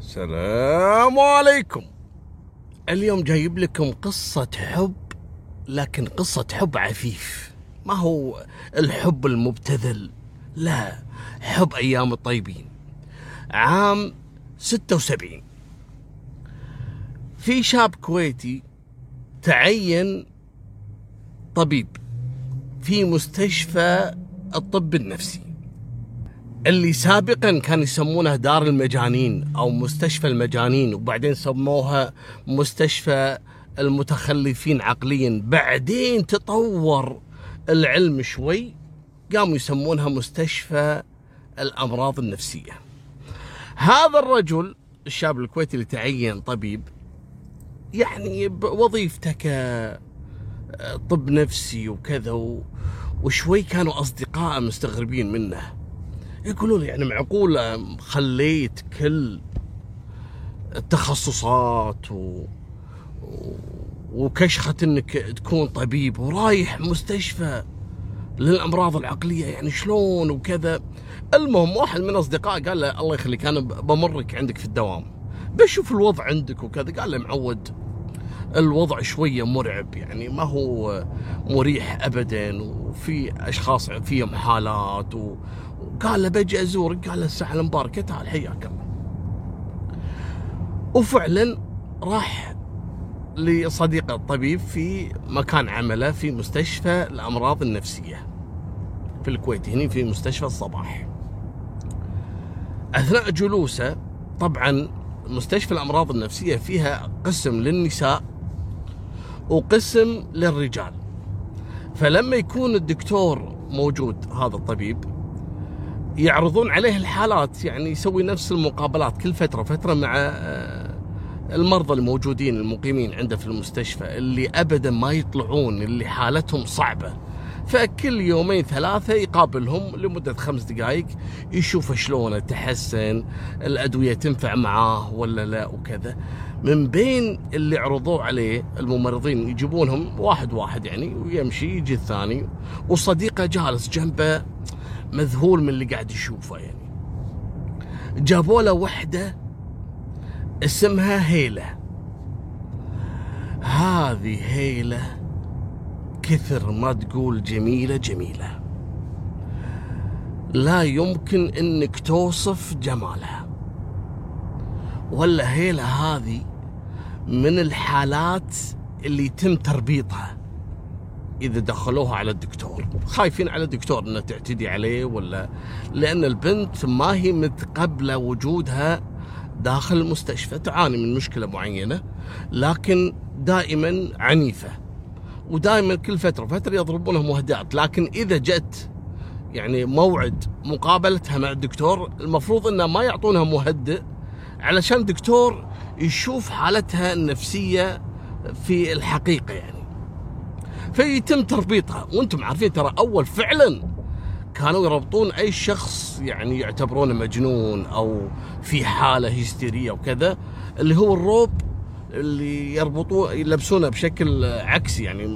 السلام عليكم. اليوم جايب لكم قصة حب، لكن قصة حب عفيف، ما هو الحب المبتذل، لا، حب أيام الطيبين. عام 76 في شاب كويتي تعين طبيب في مستشفى الطب النفسي اللي سابقا كان يسمونها دار المجانين أو مستشفى المجانين، وبعدين سموها مستشفى المتخلفين عقليا. بعدين تطور العلم شوي، قاموا يسمونها مستشفى الأمراض النفسية. هذا الرجل الشاب الكويتي اللي تعين طبيب، يعني بوظيفته كطب نفسي وكذا، وشوي كانوا أصدقاء مستغربين منه، يقولون يعني معقولة خليت كل التخصصات وكشخة انك تكون طبيب ورايح مستشفى للأمراض العقلية، يعني شلون وكذا. المهم واحد من أصدقائه قال له الله يخليك أنا بمرك عندك في الدوام بشوف الوضع عندك وكذا. قال له معود الوضع شوية مرعب، يعني ما هو مريح أبدا، وفي أشخاص فيهم حالات وقال له بجي أزورك. قال له الساعة المباركة تعال حياك الله. وفعلا راح لصديقه الطبيب في مكان عمله في مستشفى الأمراض النفسية في الكويت، هنا في مستشفى الصباح. أثناء جلوسه، طبعا مستشفى الأمراض النفسية فيها قسم للنساء وقسم للرجال، فلما يكون الدكتور موجود هذا الطبيب يعرضون عليه الحالات، يعني يسوي نفس المقابلات كل فترة مع المرضى الموجودين المقيمين عنده في المستشفى اللي أبدا ما يطلعون، اللي حالتهم صعبة. فكل يومين ثلاثة يقابلهم لمدة 5 دقائق، يشوف شلون تحسن، الأدوية تنفع معاه ولا لا وكذا. من بين اللي عرضوه عليه الممرضين يجيبونهم واحد واحد يعني، ويمشي يجي الثاني، وصديقه جالس جنبه مذهول من اللي قاعد يشوفه. يعني جابوا له وحدة اسمها هيلة. هذه هيلة كثر ما تقول جميلة، لا يمكن انك توصف جمالها. ولا هيلة هذه من الحالات اللي يتم تربيطها إذا دخلوها على الدكتور، خايفين على الدكتور أنه تعتدي عليه، ولا لأن البنت ما هي متقبلة وجودها داخل المستشفى، تعاني من مشكلة معينة، لكن دائما عنيفة، ودائما كل فترة يضربونها مهدئات. لكن إذا جت يعني موعد مقابلتها مع الدكتور، المفروض أنه ما يعطونها مهدئ علشان الدكتور يشوف حالتها النفسية في الحقيقة يعني. فيتم تربيطها. وانتم عارفين ترى أول فعلا كانوا يربطون أي شخص يعني يعتبرونه مجنون أو في حالة هستيرية وكذا، اللي هو الروب اللي يلبسونه بشكل عكسي، يعني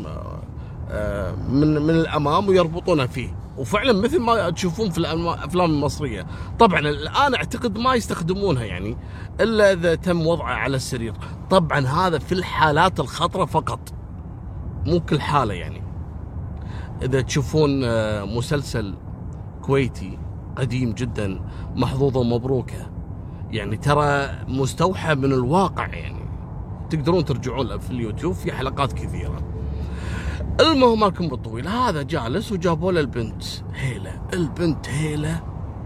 من الأمام ويربطونه فيه، وفعلا مثل ما تشوفون في الأفلام المصرية. طبعا الآن أعتقد ما يستخدمونها يعني إلا إذا تم وضعه على السرير. طبعا هذا في الحالات الخطرة فقط، مو كل حالة. يعني إذا تشوفون مسلسل كويتي قديم جدا محظوظة مبروكة، يعني ترى مستوحى من الواقع، يعني تقدرون ترجعون له في اليوتيوب، في حلقات كثيرة. المهم مالكم بالطويل، هذا جالس وجابوا له البنت هيلة. البنت هيلة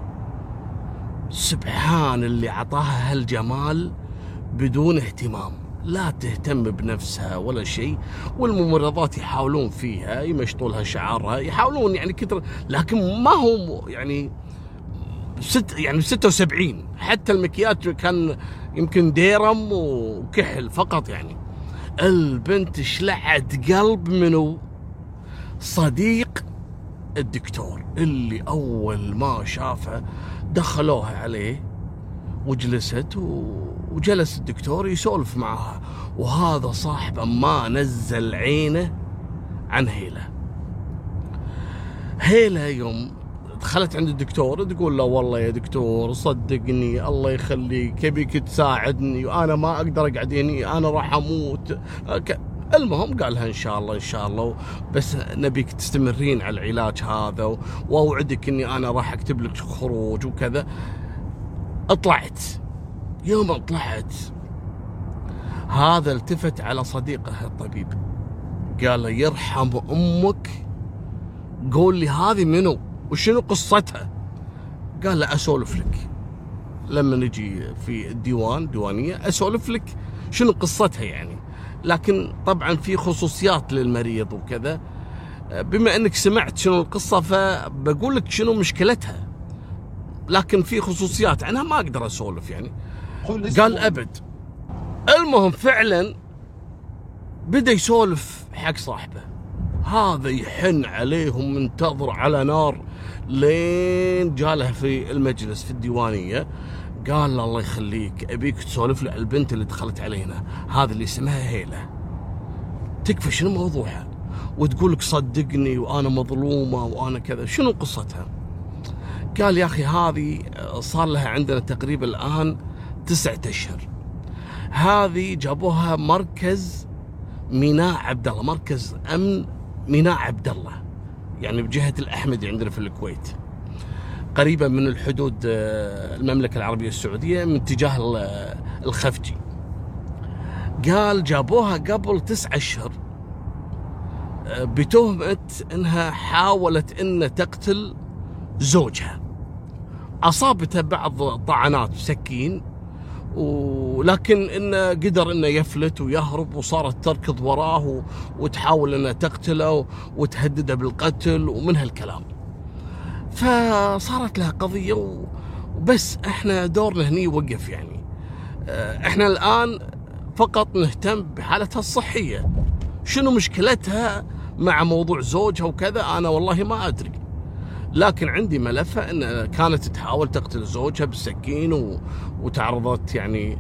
سبحان اللي عطاها هالجمال بدون اهتمام، لا تهتم بنفسها ولا شيء، والممرضات يحاولون فيها يمشطوا لها شعرها، يحاولون يعني كثر، لكن ما هو يعني 76 حتى المكياج كان يمكن ديرم وكحل فقط. يعني البنت شلعت قلب منو؟ صديق الدكتور، اللي أول ما شافها دخلوها عليه وجلست وجلس الدكتور يسولف معها، وهذا صاحبه ما نزل عينه عن هيلة. يوم دخلت عند الدكتور تقول له والله يا دكتور صدقني الله يخليك يبيك تساعدني وأنا ما أقدر أقعد هنا، أنا راح أموت. المهم قال لها إن شاء الله إن شاء الله، بس نبيك تستمرين على العلاج هذا، وأوعدك إني أنا راح أكتب لك خروج وكذا. طلعت. يوم طلعت هذا التفت على صديقه الطبيب قال له يرحم أمك قول لي هذه منو وشنو قصتها؟ قال له أسولف لك لما نجي في الديوانية أسولف لك شنو قصتها يعني، لكن طبعا في خصوصيات للمريض وكذا، بما أنك سمعت شنو القصة فبقول لك شنو مشكلتها، لكن في خصوصيات عنها ما أقدر أسولف يعني. قال أبد. المهم فعلا بدأ يسولف حق صاحبه، هذا يحن عليهم منتظر على نار لين جاله في المجلس في الديوانية. قال له الله يخليك أبيك تسولف لي البنت اللي دخلت علينا، هذا اللي اسمها هيلة، تكفى شنو موضوعها وتقول لك صدقني وأنا مظلومة وأنا كذا، شنو قصتها؟ قال يا أخي هذه صار لها عندنا تقريبا الآن 9 أشهر، هذه جابوها مركز ميناء عبد الله، مركز أمن ميناء عبد الله، يعني بجهة الأحمدي عندنا في الكويت، قريبة من الحدود المملكة العربية السعودية من اتجاه الخفجي. قال جابوها قبل 9 أشهر بتهمة انها حاولت ان تقتل زوجها، اصابتها بعض طعنات بسكين، ولكن انه قدر انه يفلت ويهرب، وصارت تركض وراه وتحاول انها تقتله وتهدده بالقتل ومن هالكلام. فصارت لها قضية وبس احنا دورنا هني وقف يعني. احنا الان فقط نهتم بحالتها الصحية، شنو مشكلتها مع موضوع زوجها وكذا انا والله ما ادري، لكن عندي ملفة ان كانت تحاول تقتل زوجها بالسكين وتعرضت يعني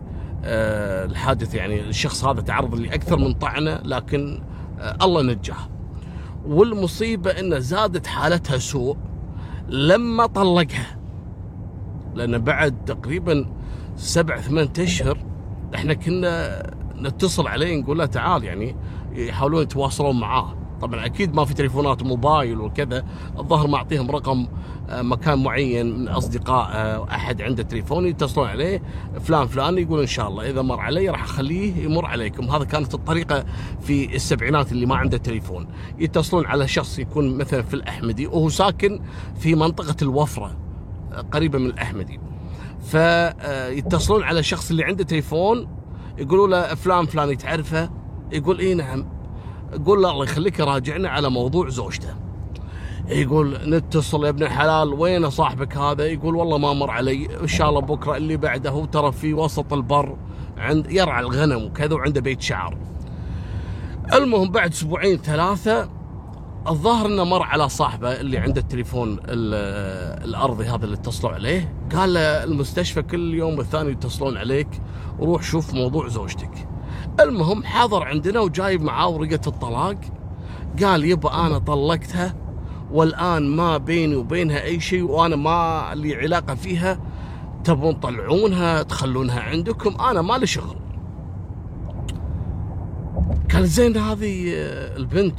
الحادث، يعني الشخص هذا تعرض لأكثر من طعنة، لكن الله نجاه. والمصيبة ان زادت حالتها سوء لما طلقها، لأن بعد تقريبا 7-8 أشهر احنا كنا نتصل عليه نقول له تعال، يعني يحاولون يتواصلون معاه. طبعا اكيد ما في تليفونات موبايل وكذا، الظاهر معطيهم رقم مكان معين من اصدقاء احد عنده تليفون يتصلون عليه، فلان فلان، يقول ان شاء الله اذا مر علي راح اخليه يمر عليكم. هذا كانت الطريقه في السبعينات اللي ما عنده تليفون، يتصلون على شخص يكون مثلا في الاحمدي وهو ساكن في منطقه الوفره قريبه من الاحمدي، فيتصلون على الشخص اللي عنده تليفون يقولوا له فلان فلان تعرفه؟ يقول اي نعم. يقول له الله يخليك راجعنا على موضوع زوجته. يقول نتصل يا ابن الحلال وين صاحبك هذا؟ يقول والله ما مر علي، ان شاء الله بكره اللي بعده، ترى في وسط البر عند يرعى الغنم وكذا وعنده بيت شعر. المهم بعد 2-3 الظاهر انه مر على صاحبه اللي عنده التليفون الارضي هذا اللي اتصلوا عليه، قال له المستشفى كل يوم والثاني يتصلون عليك وروح شوف موضوع زوجتك. المهم حاضر عندنا وجايب معاه ورقة الطلاق، قال يبا أنا طلقتها والآن ما بيني وبينها أي شيء وأنا ما لي علاقة فيها، تبون تطلعونها تخلونها عندكم، أنا ما لي شغل. قال زين هذه البنت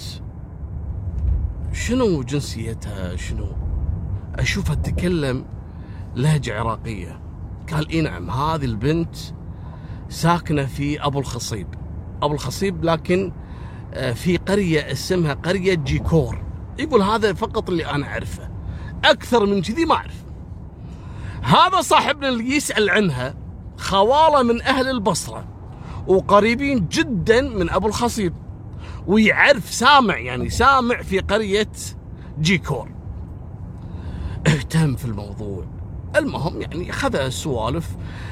شنو جنسيتها شنو؟ أشوفها تتكلم لهجة عراقية. قال إيه نعم هذه البنت ساكنة في أبو الخصيب، أبو الخصيب، لكن في قرية اسمها قرية جيكور. يقول هذا فقط اللي أنا أعرفه، أكثر من كذي ما أعرف. هذا صاحبنا اللي يسأل عنها خواله من أهل البصرة وقريبين جدا من أبو الخصيب، ويعرف سامع يعني سامع في قرية جيكور. اهتم في الموضوع. المهم يعني خذ السوالف.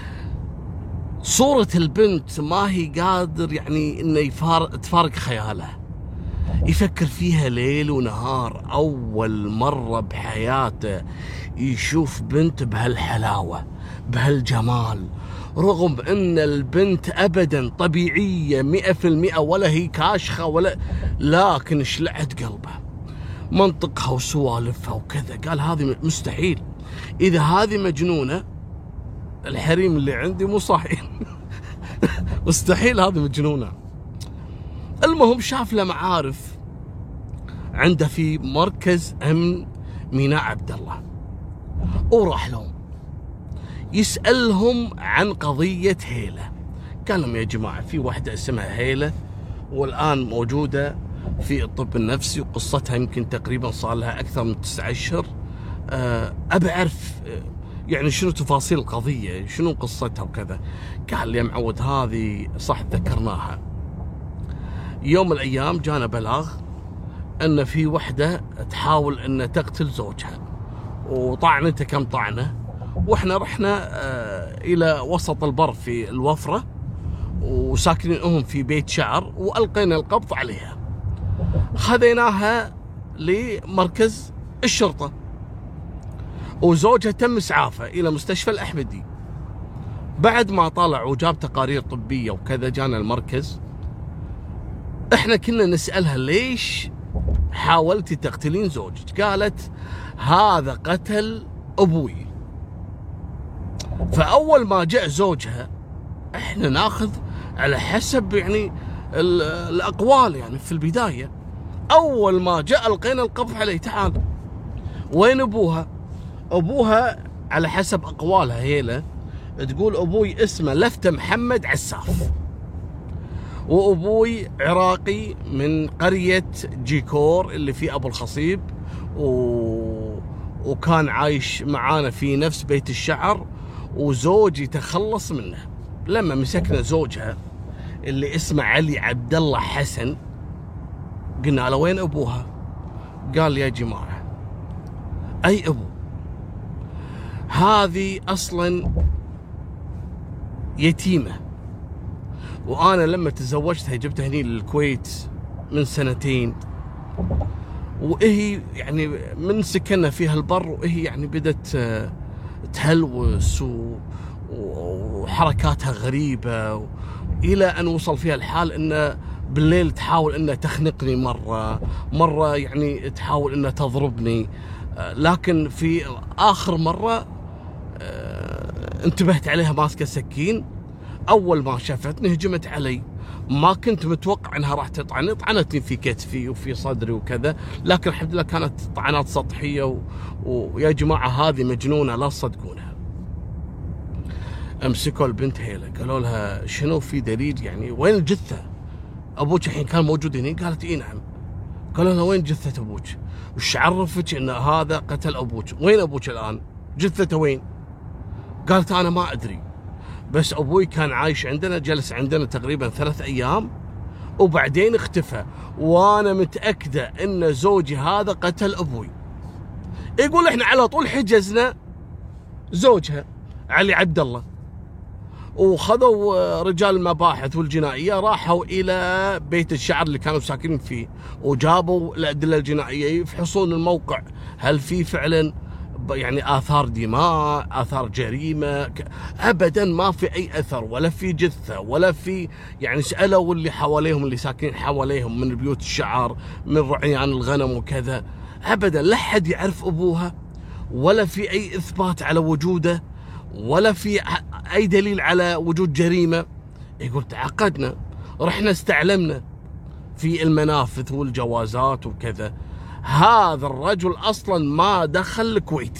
صورة البنت ما هي قادر يعني انه تفارق خياله، يفكر فيها ليل ونهار. اول مرة بحياته يشوف بنت بهالحلاوة بهالجمال، رغم ان البنت ابدا طبيعية 100%، ولا هي كاشخة ولا، لكن شلعت قلبه. منطقها وسوالفها وكذا. قال هذه مستحيل، إذا هذه مجنونة الحريم اللي عندي مو صاحيين. مستحيل هذه مجنونة. المهم شاف له معارف عنده في مركز أمن ميناء عبد الله، وراح لهم يسألهم عن قضية هيلة. قال لهم يا جماعة في واحدة اسمها هيلة والآن موجودة في الطب النفسي، وقصتها يمكن تقريبا صار لها أكثر من 9 أشهر. أبي أعرف يعني شنو تفاصيل القضية، شنو قصتها وكذا. قال لي يا معود هذه صح ذكرناها، يوم من الأيام جانا بلاغ أن في وحدة تحاول أن تقتل زوجها، وطعنته كم طعنة، وإحنا رحنا إلى وسط البر في الوفرة، وساكنين هم في بيت شعر، وألقينا القبض عليها. خذيناها لمركز الشرطة، وزوجها تم إسعافه إلى مستشفى الأحمدي. بعد ما طلع وجاب تقارير طبية وكذا جانا المركز. احنا كنا نسألها ليش حاولتي تقتلين زوجك؟ قالت هذا قتل أبوي. فأول ما جاء زوجها احنا ناخذ على حسب يعني الأقوال، يعني في البداية أول ما جاء ألقينا القبض عليه. تعال وين أبوها؟ أبوها على حسب أقوالها هيلة تقول أبوي اسمه لفتة محمد عساف، وأبوي عراقي من قرية جيكور اللي في أبو الخصيب، وكان عايش معانا في نفس بيت الشعر، وزوجي تخلص منه. لما مسكنا زوجها اللي اسمه علي عبد الله حسن قلنا له وين أبوها؟ قال يا جماعة أي أبو؟ هذه أصلا يتيمة، وأنا لما تزوجتها جبتها هني للكويت من 2 سنين، وهي يعني من سكننا فيها البر، وهي يعني بدت تهلوس وحركاتها غريبة، إلى أن وصل فيها الحال أن بالليل تحاول أنها تخنقني مرة يعني تحاول أنها تضربني. لكن في آخر مرة انتبهت عليها ماسكة سكين، أول ما شافتني هجمت علي، ما كنت متوقع أنها راح تطعني، طعنتني في كتفي وفي صدري وكذا، لكن الحمد لله كانت طعنات سطحية. ويا جماعة هذه مجنونة لا تصدقونها. امسكوا البنت هيلة قالوا لها شنو في دليل يعني وين الجثة؟ أبوك الحين كان موجود هنا؟ قالت إيه نعم. قالوا لها وين جثة أبوك؟ وش عرفك أن هذا قتل أبوك؟ وين أبوك الآن؟ جثته وين؟ قالت أنا ما أدري، بس أبوي كان عايش عندنا، جلس عندنا تقريبا 3 أيام وبعدين اختفى، وأنا متأكدة أن زوجي هذا قتل أبوي. يقول إحنا على طول حجزنا زوجها علي عبد الله، وخذوا رجال المباحث والجنائية راحوا إلى بيت الشعر اللي كانوا ساكنين فيه، وجابوا الأدلة الجنائية يفحصون الموقع هل في فعلا يعني آثار دماء، آثار جريمة. أبدا ما في أي أثر، ولا في جثة، ولا في يعني سألوا اللي حواليهم اللي ساكنين حواليهم من بيوت الشعر من رعيان الغنم وكذا، أبدا لا حد يعرف أبوها، ولا في أي إثبات على وجوده، ولا في أي دليل على وجود جريمة. يقول تعقدنا، رحنا استعلمنا في المنافذ والجوازات وكذا، هذا الرجل أصلا ما دخل الكويت.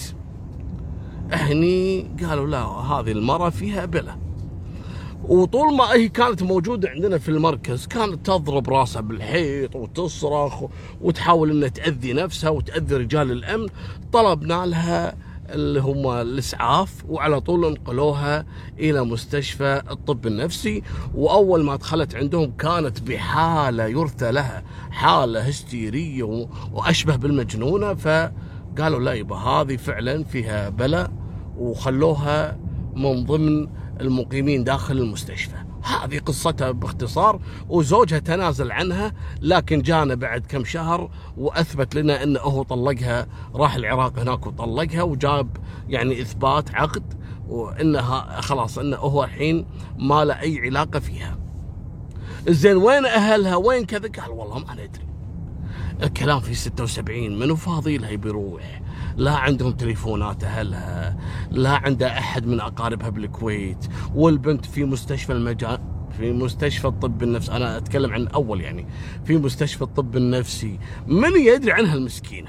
هني قالوا لا هذه المرأة فيها بلا. وطول ما هي كانت موجودة عندنا في المركز كانت تضرب راسها بالحيط وتصرخ وتحاول أنها تأذي نفسها وتأذي رجال الأمن. طلبنا لها اللي هم الإسعاف، وعلى طول انقلوها إلى مستشفى الطب النفسي. وأول ما دخلت عندهم كانت بحالة يرثى لها، حالة هستيرية وأشبه بالمجنونة. فقالوا لا يبا هذه فعلا فيها بلاء، وخلوها من ضمن المقيمين داخل المستشفى. هذه قصتها باختصار. وزوجها تنازل عنها، لكن جانا بعد كم شهر وأثبت لنا أنه هو طلقها، راح العراق هناك وطلقها، وجاب يعني إثبات عقد، وإنها خلاص أنه هو الحين ما له أي علاقة فيها. زين وين أهلها وين كذا؟ قال والله ما ندري. الكلام في 76، منو فاضي لها بيروح؟ لا عندهم تليفونات أهلها، لا عندها أحد من أقاربها بالكويت، والبنت في مستشفى في مستشفى الطب النفسي. أنا أتكلم عن أول يعني، في مستشفى الطب النفسي، من يدري عنها المسكينة؟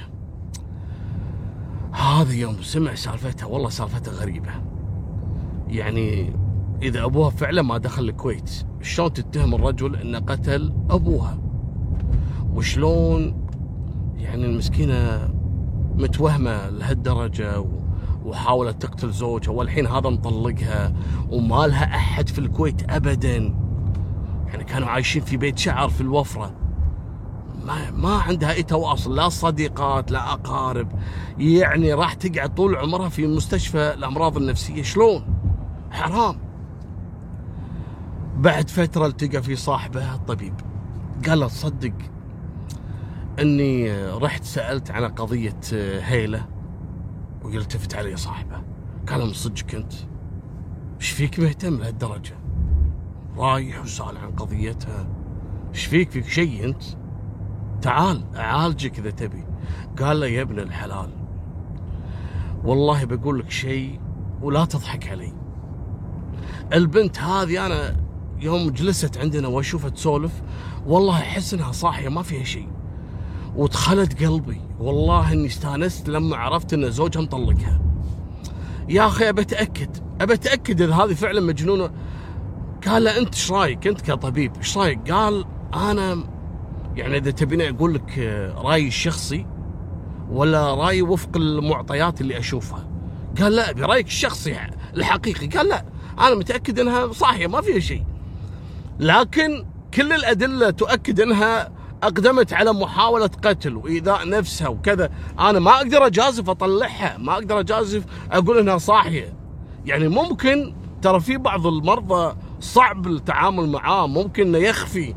هذا يوم سمع سالفتها، والله سالفتها غريبة. يعني إذا أبوها فعلا ما دخل الكويت، شلون تتهم الرجل إنه قتل أبوها؟ وشلون يعني المسكينة متوهمة لهالدرجة وحاولت تقتل زوجها، والحين هذا مطلقها وما لها أحد في الكويت أبدا. يعني كانوا عايشين في بيت شعر في الوفرة، ما عندها أي تواصل، لا صديقات لا أقارب. يعني راح تقعد طول عمرها في مستشفى الأمراض النفسية. شلون؟ حرام. بعد فترة التقى في صاحبه الطبيب، قال له تصدق اني رحت سألت عن قضية هيلة؟ ويلتفت علي صاحبه قال له من صدقك انت؟ ايش فيك مهتم لهالدرجة؟ رايح وسأل عن قضيتها؟ ايش فيك شيء انت؟ تعال اعالجك اذا تبي. قال له يا ابن الحلال والله بقول لك شيء ولا تضحك علي. البنت هذه انا يوم جلست عندنا واشوفها تسولف والله احس انها صاحية ما فيها شيء، ودخلت قلبي. والله اني استانست لما عرفت ان زوجها مطلقها. يا اخي ابى اتاكد اذا هذه فعلا مجنونه. قال له انت ايش رايك انت كطبيب؟ ايش رايك؟ قال انا يعني اذا تبيني اقول لك رايي الشخصي ولا رايي وفق المعطيات اللي اشوفها؟ قال لا ابي رايك الشخصي الحقيقي. قال لا انا متاكد انها صاحيه ما فيها شيء، لكن كل الادله تؤكد انها أقدمت على محاولة قتل وإيذاء نفسها وكذا. أنا ما أقدر أجازف أطلعها، ما أقدر أجازف أقول إنها صاحية. يعني ممكن ترى في بعض المرضى صعب التعامل معاه، ممكن إنه يخفي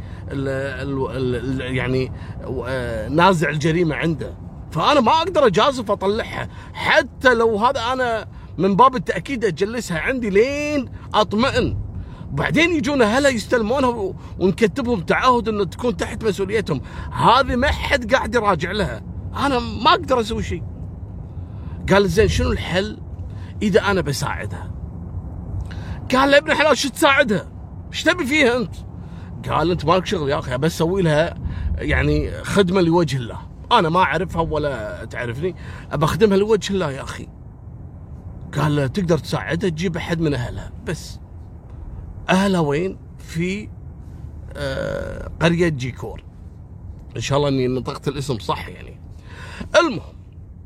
يعني نازع الجريمة عنده، فأنا ما أقدر أجازف أطلعها. حتى لو هذا أنا من باب التأكيد أجلسها عندي لين أطمئن، وبعدين يجون اهلها يستلمونها ونكتبهم تعهد انه تكون تحت مسؤوليتهم. هذه ما حد قاعد يراجع لها، انا ما اقدر اسوي شيء. قال زين شنو الحل اذا انا بساعدها؟ قال له ابن الحلال شو تساعدها؟ ايش تبي فيها انت؟ قال انت مالك شغل يا اخي، بس اسوي لها يعني خدمه لوجه الله، انا ما اعرفها ولا تعرفني، ابى اخدمها لوجه الله يا اخي. قال له تقدر تساعدها تجيب احد من اهلها بس. أهلها وين؟ في قرية جيكور، إن شاء الله إني نطقت الاسم صح يعني. المهم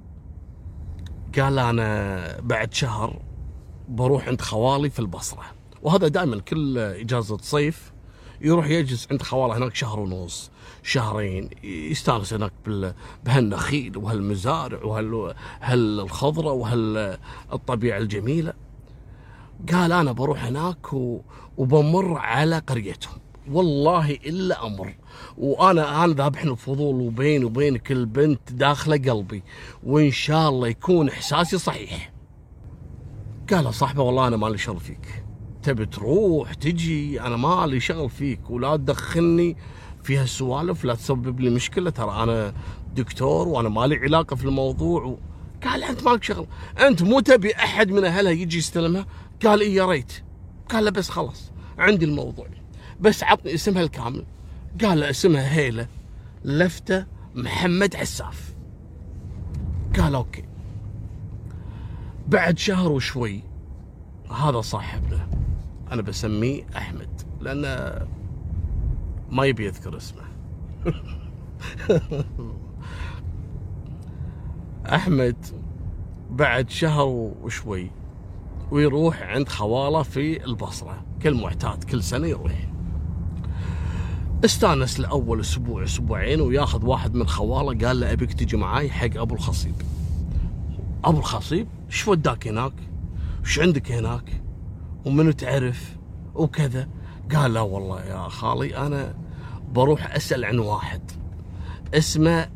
قال أنا بعد شهر بروح عند خوالي في البصرة، وهذا دائما كل إجازة صيف يروح يجلس عند خواله هناك شهر ونص شهرين، يستانس هناك بهالنخيل وهالمزارع وهالخضرة وهالطبيعة الجميلة. قال أنا بروح هناك وبمر على قريتهم، والله إلا أمر وأنا ذابحني الفضول، وبيني وبينك البنت داخلة قلبي، وإن شاء الله يكون إحساسي صحيح. قال صاحبه والله أنا مالي شغل فيك، تبي تروح تجي أنا مالي شغل فيك، ولا تدخلني في هالسوالف، لا تسبب لي مشكلة، ترى أنا دكتور وأنا مالي علاقة في الموضوع. قال أنت مالك شغل، أنت مو تبي أحد من أهلها يجي يستلمها؟ قال إيه يا ريت. قال له بس خلاص عندي الموضوع، بس عطني اسمها الكامل. قال له اسمها هيلة لفتة محمد عساف. قال أوكي. بعد شهر وشوي هذا صاحبنا، أنا بسميه أحمد لأنه ما يبي يذكر اسمه أحمد بعد شهر وشوي ويروح عند خواله في البصرة كالمعتاد، كل سنة يروح. استانس لأول أسبوع أسبوعين وياخذ واحد من خواله، قال له أبيك تجي معاي حق أبو الخصيب. أبو الخصيب ايش وداك هناك؟ ايش عندك هناك؟ ومنو تعرف وكذا؟ قال لا والله يا خالي أنا بروح أسأل عن واحد اسمه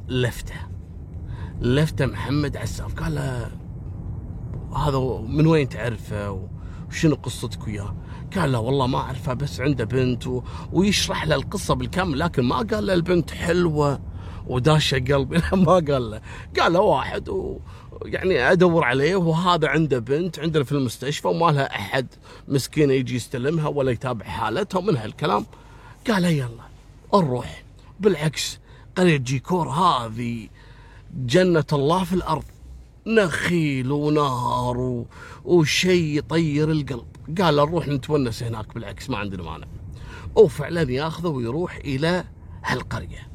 لفتة محمد عساف. قال له هذا من وين تعرفه وشنو قصتك وياه؟ قال له والله ما أعرفه، بس عنده بنت ويشرح له القصة بالكامل، لكن ما قال له البنت حلوة وداش قلبي. ما قال له، قال له واحد يعني ادور عليه وهذا عنده بنت عندنا في المستشفى وما لها احد مسكينه يجي يستلمها ولا يتابع حالتها ومن هالكلام. قال يلا نروح. بالعكس قرية جيكور هذه جنة الله في الارض، نخيل ونهر وشيء يطير القلب. قال نروح نتونس هناك، بالعكس ما عندنا مانع. وفعلا ياخذه ويروح الى هالقرية.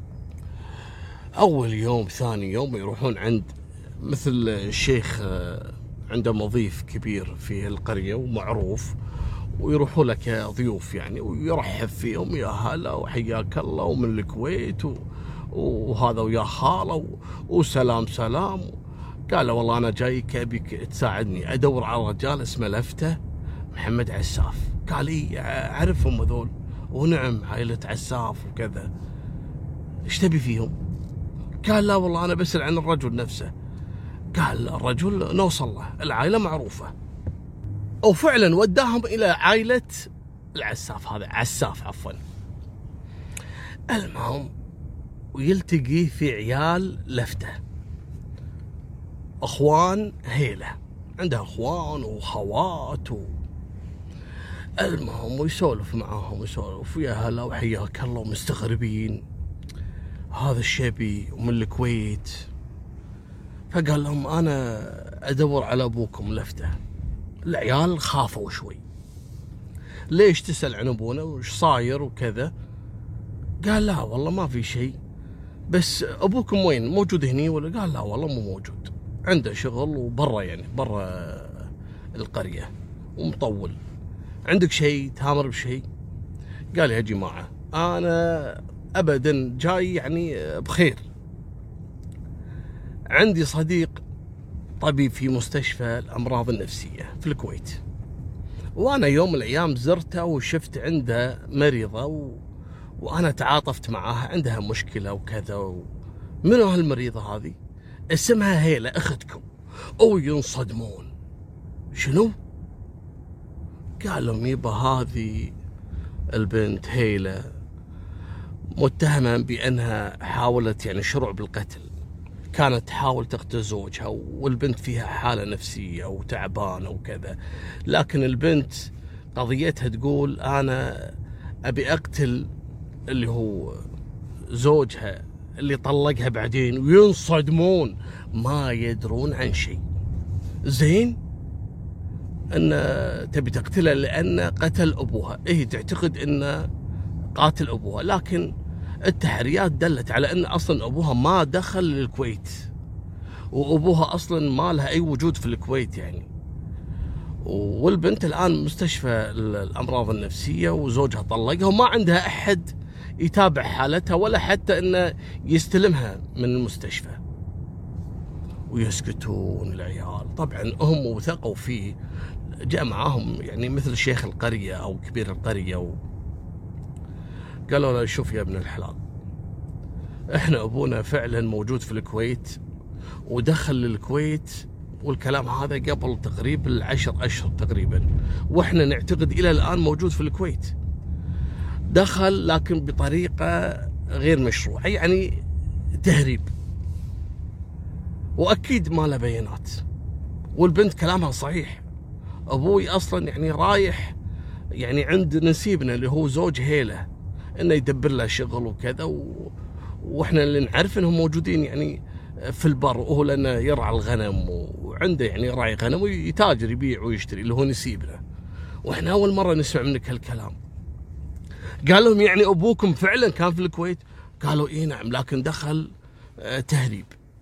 اول يوم ثاني يوم يروحون عند مثل الشيخ، عنده مضيف كبير في القرية ومعروف، ويروحوا لك ضيوف يعني ويرحب فيهم، يا هلا وحياك الله ومن الكويت وهذا ويا خاله وسلام سلام. قال والله انا جايك ابيك تساعدني ادور على رجال اسمه لفته محمد عساف. قال اي اعرفهم هذول، ونعم عائلة عساف وكذا، ايش تبي فيهم؟ قال لا والله انا بسأل عن الرجل نفسه. قال الرجل نوصل له، العائلة معروفة. وفعلا وداهم الى عائلة العساف، هذا عساف عفوا. المهم ويلتقي في عيال لفته، اخوان هيلة، عنده اخوان وخوات المهم ويسولف معاهم، يسولف يا هلا وحياك الله، مستغربين هذا الشبي ومن الكويت. فقال لهم انا ادور على ابوكم لفته. العيال خافوا شوي، ليش تسأل عن ابونا وش صاير وكذا؟ قال لا والله ما في شيء، بس ابوكم وين، موجود هني ولا؟ قال لا والله مو موجود، عنده شغل وبرا يعني برا القرية ومطول. عندك شيء تامر بشيء؟ قال يا جماعة انا ابدا جاي يعني بخير، عندي صديق طبيب في مستشفى الامراض النفسية في الكويت، وانا يوم من الايام زرته وشفت عنده مريضة وانا تعاطفت معاها، عندها مشكلة وكذا. منو هالمريضة هذه؟ اسمها هيلة اختكم. او ينصدمون، شنو؟ قال لهم يبا هذه البنت هيلة متهمة بانها حاولت يعني شروع بالقتل، كانت تحاول تقتل زوجها، والبنت فيها حالة نفسية وتعبانة وكذا. لكن البنت قضيتها تقول انا ابي اقتل اللي هو زوجها اللي طلقها بعدين. وينصدمون ما يدرون عن شيء. زين ان تبي تقتله لان قتل ابوها، تعتقد انه قاتل ابوها، لكن التحريات دلت على ان اصلا ابوها ما دخل للكويت، وابوها اصلا ما لها اي وجود في الكويت يعني. والبنت الان مستشفى الامراض النفسية وزوجها طلقها وما عندها احد يتابع حالتها ولا حتى انه يستلمها من المستشفى. ويسكتون العيال، طبعا هم وثقوا فيه. جاء معاهم يعني مثل شيخ القرية او كبير القرية قالوا له شوف يا ابن الحلال، احنا ابونا فعلا موجود في الكويت ودخل للكويت، والكلام هذا قبل تقريبا 10 أشهر تقريبا، واحنا نعتقد الى الان موجود في الكويت. دخل لكن بطريقة غير مشروعة، يعني تهريب، واكيد ما له بيانات. والبنت كلامها صحيح، ابوي اصلا يعني رايح يعني عند نسيبنا اللي هو زوج هيلة انه يدبر له شغل وكذا، واحنا اللي نعرف انهم موجودين يعني في البر، وهو لانه يرعى الغنم وعنده يعني راعي غنم ويتاجر يبيع ويشتري اللي هو نسيبنا، واحنا اول مرة نسمع منك هالكلام. قال لهم يعني ابوكم فعلا كان في الكويت؟ قالوا اي نعم، لكن دخل تهريب.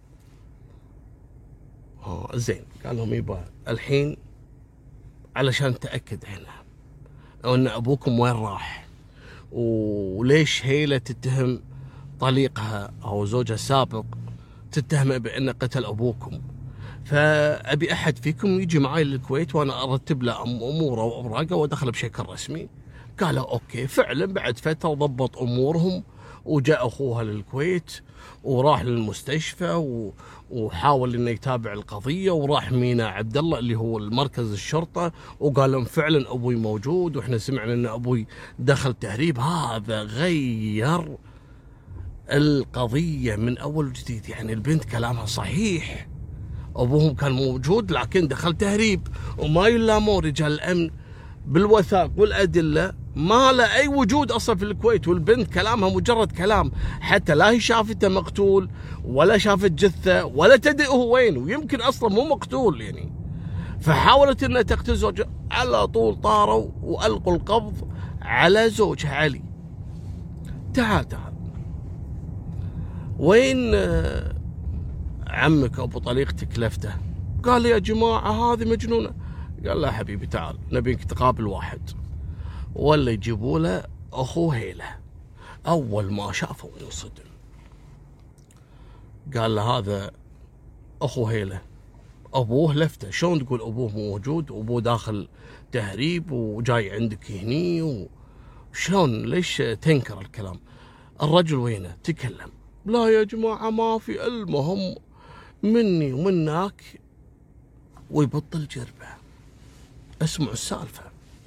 زين. قال لهم يبا الحين علشان نتاكد احنا ان ابوكم وين راح، وليش هيلة تتهم طليقها او زوجها السابق تتهمه بانه قتل ابوكم، فابي احد فيكم يجي معي للكويت وانا ارتب له اموره واوراقه وادخله بشكل رسمي. قالوا اوكي. فعلا بعد فتره ضبط امورهم وجاء اخوها للكويت وراح للمستشفى وحاول انه يتابع القضيه، وراح مينا عبد الله اللي هو المركز الشرطه وقال لهم فعلا ابوي موجود واحنا سمعنا ان ابوي دخل تهريب. هذا غير القضية من أول وجديد. يعني البنت كلامها صحيح، أبوهم كان موجود لكن دخل تهريب، وما يلاموا رجال الأمن بالوثائق والأدلة، ما له أي وجود أصلا في الكويت. والبنت كلامها مجرد كلام، حتى لا هي شافته مقتول ولا شافت جثة ولا تدري هو وين، ويمكن أصلا مو مقتول يعني. فحاولت أنها تقتل زوجها، على طول طاروا وألقوا القبض على زوجها علي. تعال وين عمك أبو طليقتك لفته؟ قال لي يا جماعة هذه مجنونة. قال له حبيبي تعال نبيك تقابل واحد، ولا يجيبوا له أخوه هيلة. أول ما شافه انصدم، قال له هذا أخو هيلة، أبوه لفته. شلون تقول أبوه موجود وأبوه داخل تهريب وجاي عندك هني؟ شلون ليش تنكر الكلام؟ الرجل وينه؟ تكلم. لا يا جماعة ما في، المهم مني ومنك، ويبطل جربه. اسمعوا السالفة.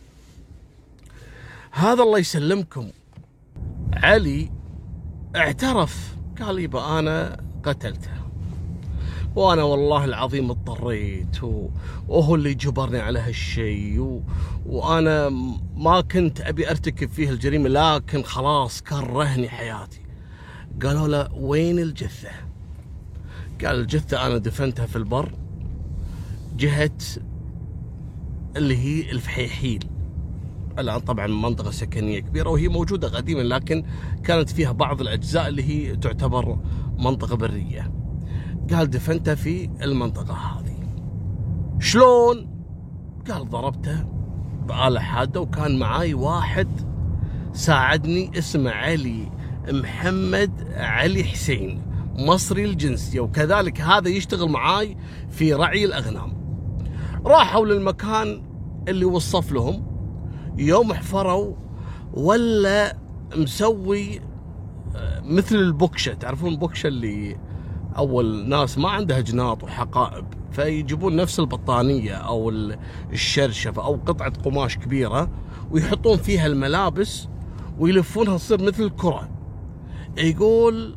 هذا الله يسلمكم علي اعترف، قال يبا أنا قتلته، وأنا والله العظيم اضطريت، وهو اللي جبرني على هالشيء، وأنا ما كنت أبي أرتكب فيه الجريمة، لكن خلاص كرهني حياتي. قالوا له وين الجثة؟ قال الجثة أنا دفنتها في البر جهة اللي هي الفحيحيل. الآن طبعا منطقة سكنية كبيرة وهي موجودة قديما، لكن كانت فيها بعض الأجزاء اللي هي تعتبر منطقة برية. قال دفنتها في المنطقة هذه. شلون؟ قال ضربته بآلة حادة، وكان معاي واحد ساعدني اسمه علي محمد علي حسين، مصري الجنسية، وكذلك هذا يشتغل معاي في رعي الأغنام. راحوا للمكان اللي وصف لهم، يوم حفروا ولا مسوي مثل البكشة. تعرفون البكشة اللي أول ناس ما عندها جناط وحقائب، فيجيبون نفس البطانية أو الشرشفة أو قطعة قماش كبيرة ويحطون فيها الملابس ويلفونها تصير مثل الكرة. يقول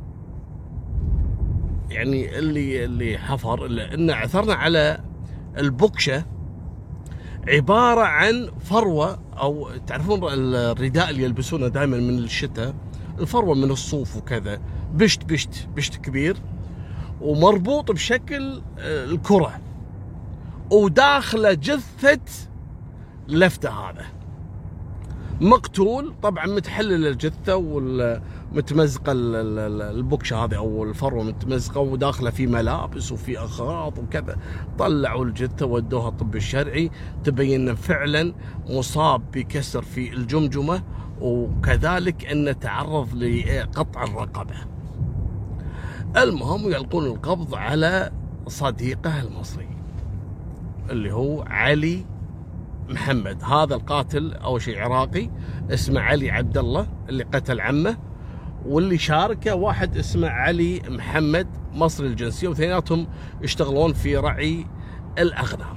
يعني اللي حفر إن عثرنا على البكشة عبارة عن فروة، أو تعرفون الرداء اللي يلبسونه دائما من الشتاء، الفروة من الصوف وكذا، بشت كبير ومربوط بشكل الكرة، وداخله جثة لفته. هذا مقتول طبعا، متحلل الجثة والمتمزقة البكشة هذه أو الفروة متمزقة، وداخله في ملابس وفي أغراض وكذا. طلعوا الجثة ودوها الطب الشرعي، تبين فعلا مصاب بكسر في الجمجمة، وكذلك أنه تعرض لقطع الرقبة. المهم يلقون القبض على صديقه المصري اللي هو علي محمد. هذا القاتل أول شيء عراقي اسمه علي عبد الله اللي قتل عمه، واللي شاركه واحد اسمه علي محمد مصري الجنسية، واثنيناتهم يشتغلون في رعي الأغنام.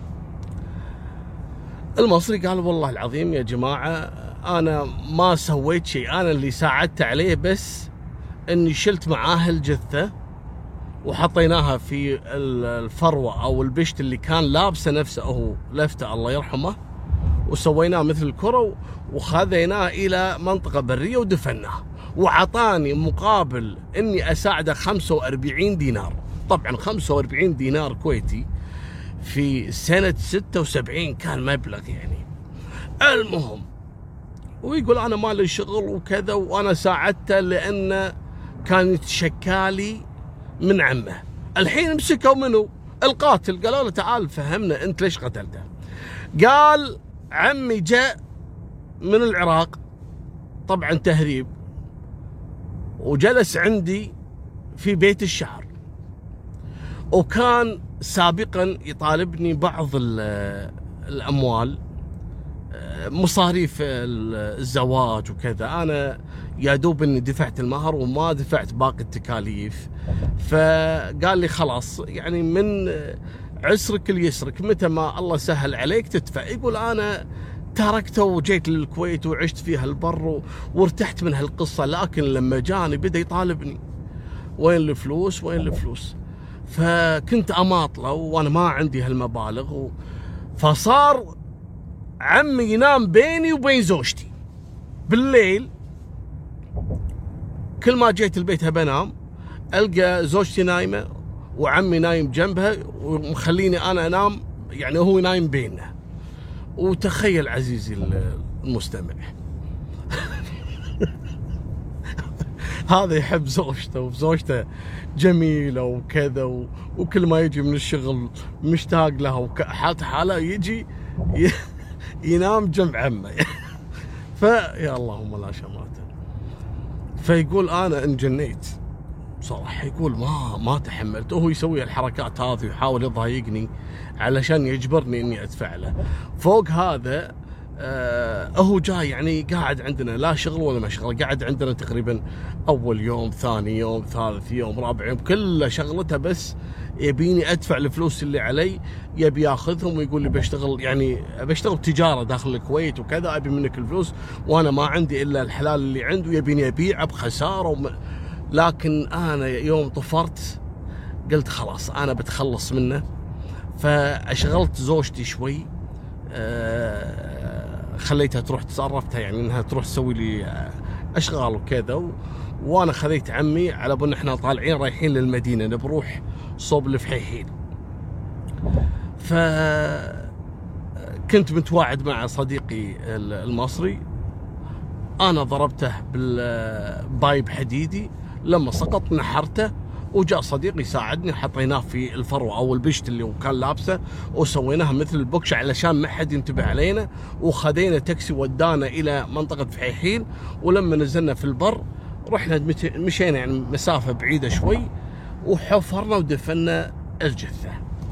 المصري قال والله العظيم يا جماعة أنا ما سويت شيء، أنا اللي ساعدت عليه بس اني شلت معاه الجثة وحطيناها في الفروة او البشت اللي كان لابسه نفسه هو لفته الله يرحمه، وسويناه مثل الكرة وخذيناه الى منطقة برية ودفناه، وعطاني مقابل اني اساعده 45 دينار. طبعا 45 دينار كويتي في سنة 76 كان مبلغ يعني. المهم ويقول انا ما لي شغل وكذا، وانا ساعدته لانه كان يتشكالي من عمه. الحين مسكوا منه القاتل، قالوا له تعال فهمنا انت ليش قتلته. قال عمي جاء من العراق طبعا تهريب، وجلس عندي في بيت الشعر، وكان سابقا يطالبني بعض الاموال، مصاريف الزواج وكذا. انا يا دوب اني دفعت المهر وما دفعت باقي التكاليف، فقال لي خلاص يعني من عسرك ليسرك، متى ما الله سهل عليك تدفع. يقول انا تركته وجيت للكويت وعشت فيها البر وارتحت من هالقصة. لكن لما جاني بدأ يطالبني وين الفلوس وين الفلوس، فكنت أماطله وأنا ما عندي هالمبالغ فصار عمي ينام بيني وبين زوجتي بالليل. كل ما جيت البيت بنام ألقى زوجتي نايمة وعمي نايم جنبها ومخليني أنا أنام، يعني هو نايم بيننا. وتخيل عزيزي المستمع هذا يحب زوجته وزوجته جميلة وكذا وكل ما يجي من الشغل مشتاق لها حالة يجي ينام جنب عمه فيا اللهم لا شماتة. فيقول أنا انجنيت صراحة، يقول ما تحملت، وهو يسوي الحركات هذه ويحاول يضايقني علشان يجبرني اني ادفع له. فوق هذا هو جاي يعني قاعد عندنا لا شغل ولا مشغل، قاعد عندنا تقريبا اول يوم ثاني يوم ثالث يوم رابع يوم، كله شغلته بس يبيني ادفع الفلوس اللي علي، يبي ياخذهم ويقول لي بشتغل، يعني بشتغل تجاره داخل الكويت وكذا، ابي منك الفلوس وانا ما عندي الا الحلال اللي عنده، يبيني ابيعه بخساره لكن انا يوم طفرت قلت خلاص انا بتخلص منه. فاشغلت زوجتي شوي، خليتها تروح تصرفتها يعني انها تروح تسوي لي اشغال وكذا، وانا خذيت عمي على بان احنا طالعين رايحين للمدينه نبروح صوب الفحيحين. فكنت متواعد مع صديقي المصري، انا ضربته بالبايب حديدي، لما سقط نحرته وجاء صديقي ساعدني، حطيناه في الفروه او البشت اللي كان لابسه وسويناها مثل البوكش علشان ما حد ينتبه علينا، وخذينا تاكسي ودانا الى منطقه فحيحين. ولما نزلنا في البر رحنا مشينا يعني مسافه بعيده شوي وحفرنا ودفنا الجثه.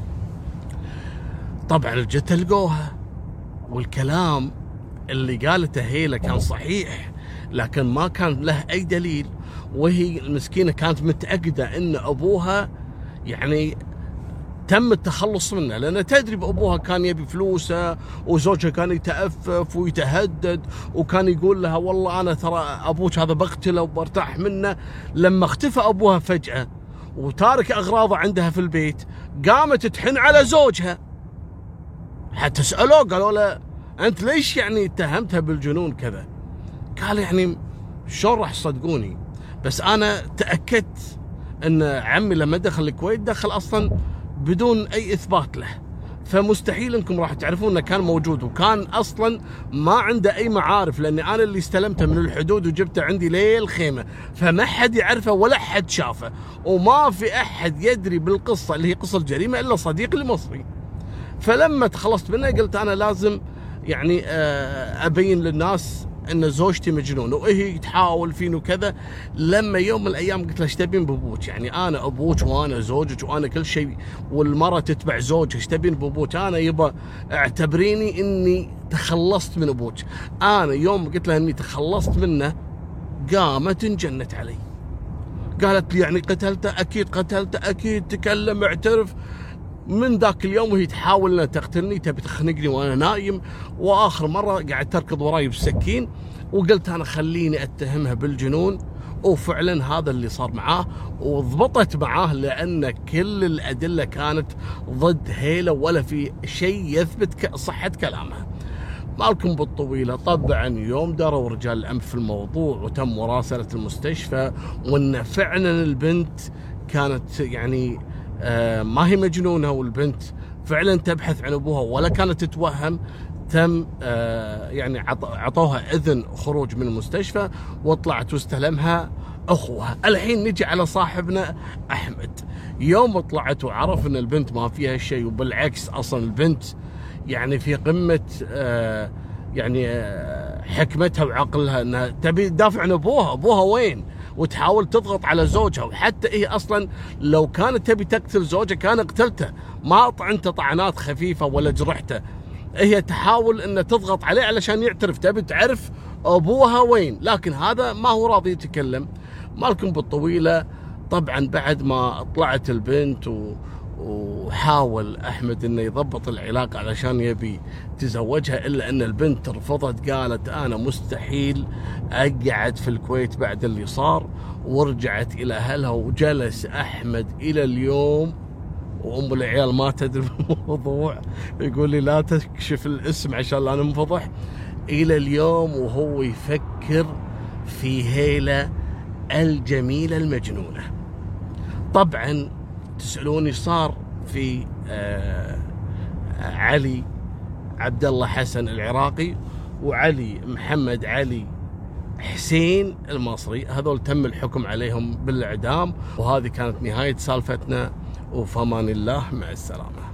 طبعا الجثه لقوها، والكلام اللي قالته هيله كان صحيح لكن ما كان له اي دليل، وهي المسكينه كانت متاكده ان ابوها يعني تم التخلص منه، لان تدري بابوها كان يبي فلوسه وزوجها كان يتأفف ويتهدد وكان يقول لها والله انا ترى ابوك هذا بقتله وبرتاح منه. لما اختفى ابوها فجأة وتارك اغراضه عندها في البيت قامت تحن على زوجها، حتى سألوه قالوا له انت ليش يعني اتهمتها بالجنون كذا؟ قال يعني شلون راح تصدقوني؟ بس انا تأكدت ان عمي لما دخل الكويت دخل اصلا بدون اي اثبات له، فمستحيل انكم راح تعرفون انه كان موجود، وكان اصلا ما عنده اي معارف، لاني انا اللي استلمته من الحدود وجبته عندي للخيمه، فما حد يعرفه ولا حد شافه، وما في احد يدري بالقصه اللي هي قصه الجريمه الا صديقي المصري. فلما تخلصت منه قلت انا لازم يعني ابين للناس ان زوجتي مجنونه وهي تحاول فيني وكذا. لما يوم من الايام قلت له ايش تبين بابوك؟ يعني انا ابوك وانا زوجك وانا كل شيء، والمراه تتبع زوجها، ايش تبين بابوك؟ انا يبا اعتبريني اني تخلصت من ابوك. انا يوم قلت لها اني تخلصت منه قامت انجنت علي، قالت لي يعني قتلته؟ اكيد قتلته، اكيد تكلم اعترف. من ذاك اليوم وهي تحاول انها تقتلني، تبي تخنقني وانا نايم، واخر مره قاعد تركض وراي بالسكين، وقلت انا خليني اتهمها بالجنون. وفعلا هذا اللي صار معاه، وضبطت معاه لان كل الادله كانت ضد هيله ولا في شيء يثبت صحه كلامها. مالكم بالطويله، طبعا يوم دروا رجال الامن في الموضوع وتم مراسله المستشفى، وان فعلا البنت كانت يعني ما هي مجنونة، والبنت فعلا تبحث عن أبوها ولا كانت تتوهم. تم يعني عطوها إذن خروج من المستشفى وطلعت واستلمها أخوها. الحين نجي على صاحبنا أحمد، يوم طلعت وعرف أن البنت ما فيها شيء، وبالعكس أصلا البنت يعني في قمة يعني حكمتها وعقلها أنها تبي تدافع عن أبوها وين، وتحاول تضغط على زوجها. وحتى هي اصلا لو كانت تبي تقتل زوجها كان قتلته، ما طعنته طعنات خفيفه ولا جرحته، هي تحاول ان تضغط عليه علشان يعترف، تبي تعرف ابوها وين، لكن هذا ما هو راضي يتكلم. مالكم بالطويله، طبعا بعد ما طلعت البنت وحاول أحمد أنه يضبط العلاقة علشان يبي تزوجها، إلا أن البنت رفضت، قالت أنا مستحيل أقعد في الكويت بعد اللي صار، ورجعت إلى أهلها. وجلس أحمد إلى اليوم، وأم العيال ما تدري بالموضوع، يقول لي لا تكشف الاسم عشان لا ننفضح، إلى اليوم وهو يفكر في هيلة الجميلة المجنونة. طبعا تسألوني صار في علي عبد الله حسن العراقي وعلي محمد علي حسين المصري، هذول تم الحكم عليهم بالإعدام. وهذه كانت نهاية سالفتنا، وفمان الله، مع السلامة.